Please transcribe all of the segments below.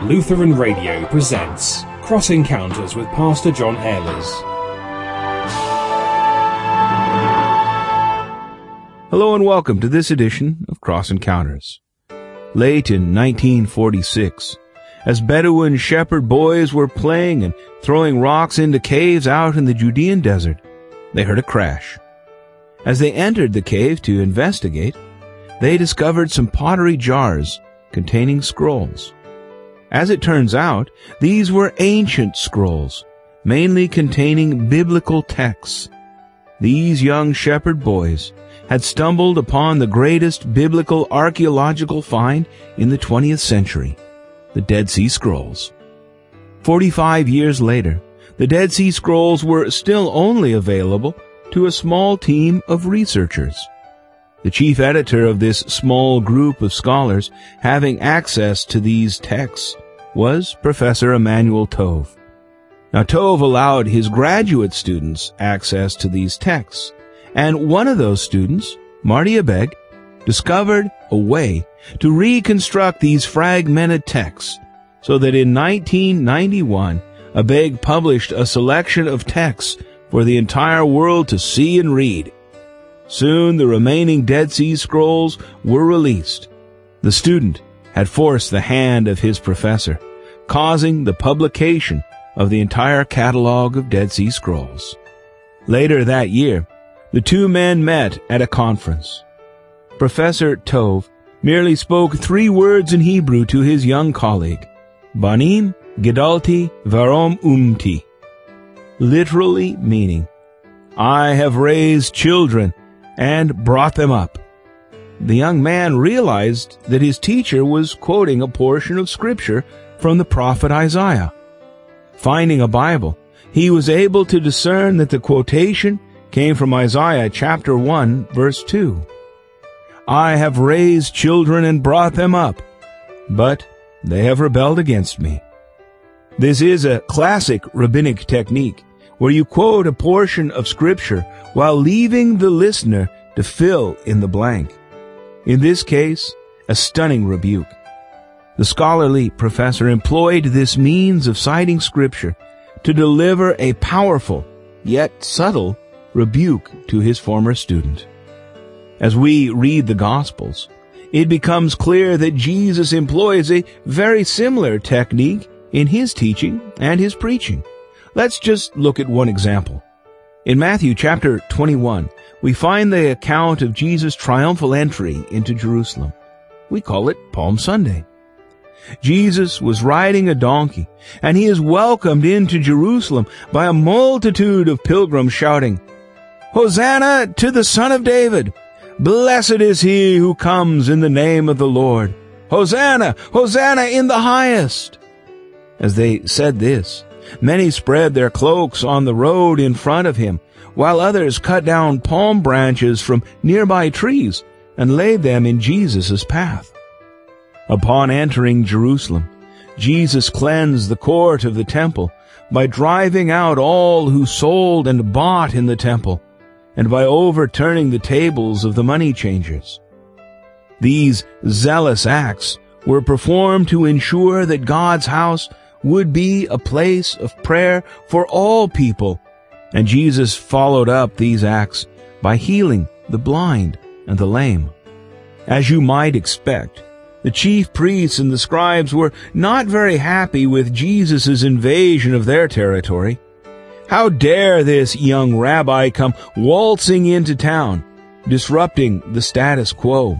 Lutheran Radio presents Cross Encounters with Pastor John Ehlers. Hello and welcome to this edition of Cross Encounters. Late in 1946, as Bedouin shepherd boys were playing and throwing rocks into caves out in the Judean desert, they heard a crash. As they entered the cave to investigate, they discovered some pottery jars containing scrolls. As it turns out, these were ancient scrolls, mainly containing biblical texts. These young shepherd boys had stumbled upon the greatest biblical archaeological find in the 20th century, the Dead Sea Scrolls. 45 years later, the Dead Sea Scrolls were still only available to a small team of researchers. The chief editor of this small group of scholars having access to these texts was Professor Emanuel Tove. Now, Tove allowed his graduate students access to these texts, and one of those students, Marty Abegg, discovered a way to reconstruct these fragmented texts so that in 1991, Abegg published a selection of texts for the entire world to see and read. Soon the remaining Dead Sea Scrolls were released. The student had forced the hand of his professor, causing the publication of the entire catalog of Dead Sea Scrolls. Later that year, the two men met at a conference. Professor Tove merely spoke 3 words in Hebrew to his young colleague, Banim Gedalti Varom Umti, literally meaning, I have raised children and brought them up. The young man realized that his teacher was quoting a portion of Scripture from the prophet Isaiah. Finding a Bible, he was able to discern that the quotation came from Isaiah chapter 1, verse 2. I have raised children and brought them up, but they have rebelled against me. This is a classic rabbinic technique where you quote a portion of Scripture while leaving the listener to fill in the blank. In this case, a stunning rebuke. The scholarly professor employed this means of citing Scripture to deliver a powerful, yet subtle, rebuke to his former student. As we read the Gospels, it becomes clear that Jesus employs a very similar technique in his teaching and his preaching. Let's just look at one example. In Matthew chapter 21, we find the account of Jesus' triumphal entry into Jerusalem. We call it Palm Sunday. Jesus was riding a donkey, and he is welcomed into Jerusalem by a multitude of pilgrims shouting, Hosanna to the Son of David! Blessed is he who comes in the name of the Lord! Hosanna! Hosanna in the highest! As they said this, many spread their cloaks on the road in front of him, while others cut down palm branches from nearby trees and laid them in Jesus' path. Upon entering Jerusalem, Jesus cleansed the court of the temple by driving out all who sold and bought in the temple, and by overturning the tables of the money changers. These zealous acts were performed to ensure that God's house would be a place of prayer for all people, and Jesus followed up these acts by healing the blind and the lame. As you might expect, the chief priests and the scribes were not very happy with Jesus' invasion of their territory. How dare this young rabbi come waltzing into town, disrupting the status quo,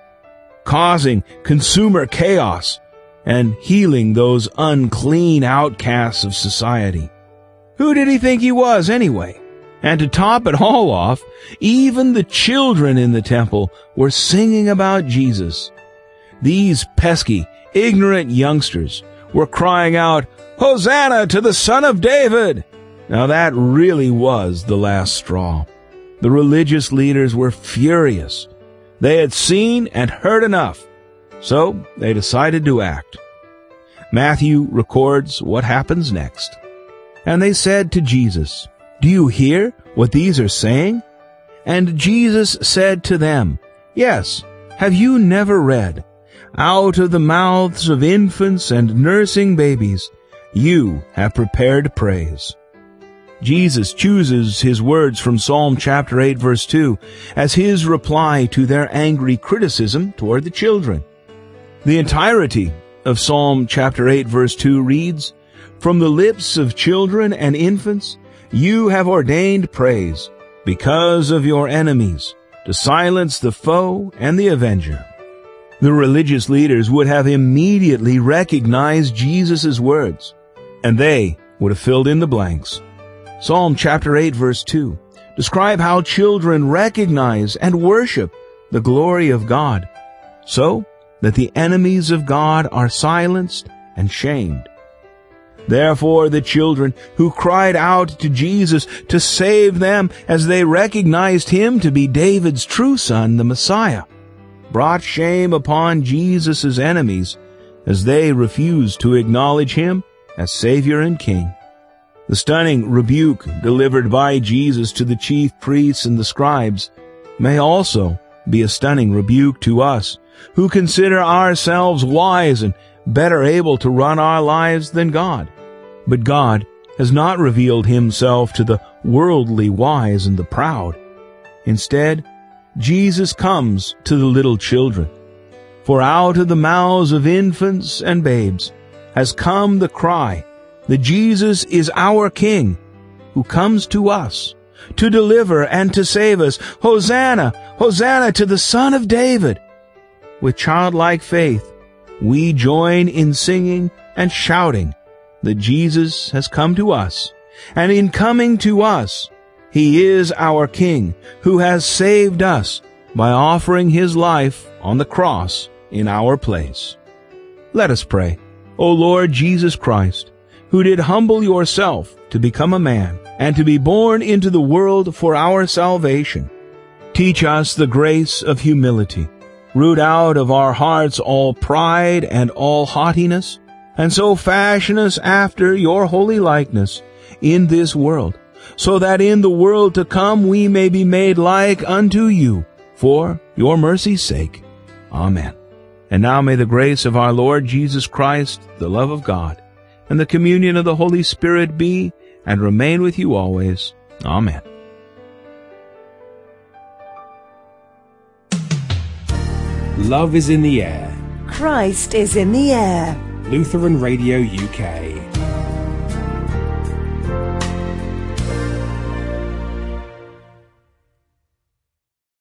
causing consumer chaos, and healing those unclean outcasts of society. Who did he think he was, anyway? And to top it all off, even the children in the temple were singing about Jesus. These pesky, ignorant youngsters were crying out, Hosanna to the Son of David! Now that really was the last straw. The religious leaders were furious. They had seen and heard enough, so they decided to act. Matthew records what happens next. And they said to Jesus, Do you hear what these are saying? And Jesus said to them, Yes, have you never read, out of the mouths of infants and nursing babies, you have prepared praise. Jesus chooses his words from Psalm chapter 8 verse 2 as his reply to their angry criticism toward the children. The entirety of Psalm chapter 8 verse 2 reads, "From the lips of children and infants you have ordained praise, because of your enemies, to silence the foe and the avenger." The religious leaders would have immediately recognized Jesus' words, and they would have filled in the blanks. Psalm chapter 8 verse 2 describe how children recognize and worship the glory of God, so that the enemies of God are silenced and shamed. Therefore the children who cried out to Jesus to save them as they recognized him to be David's true son, the Messiah, brought shame upon Jesus' enemies as they refused to acknowledge him as Savior and King. The stunning rebuke delivered by Jesus to the chief priests and the scribes may also be a stunning rebuke to us who consider ourselves wise and better able to run our lives than God. But God has not revealed himself to the worldly wise and the proud. Instead, Jesus comes to the little children. For out of the mouths of infants and babes has come the cry that Jesus is our King, who comes to us to deliver and to save us. Hosanna, Hosanna to the Son of David. With childlike faith, we join in singing and shouting that Jesus has come to us, and in coming to us, he is our King, who has saved us by offering his life on the cross in our place. Let us pray. O Lord Jesus Christ, who did humble yourself to become a man and to be born into the world for our salvation, teach us the grace of humility. Root out of our hearts all pride and all haughtiness, and so fashion us after your holy likeness in this world, so that in the world to come we may be made like unto you, for your mercy's sake. Amen. And now may the grace of our Lord Jesus Christ, the love of God, and the communion of the Holy Spirit be and remain with you always. Amen. Love is in the air. Christ is in the air. Lutheran Radio UK.